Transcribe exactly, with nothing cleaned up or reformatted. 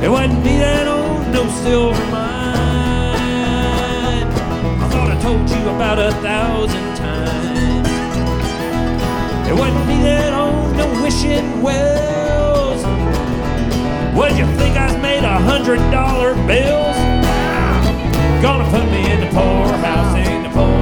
It wasn't me that owned no silver mine. I thought I told you about a thousand times. It wasn't me that owned no wishing wells. What'd you think I was made a hundred dollar bills? Gonna put me in the poorhouse, in the poorhouse.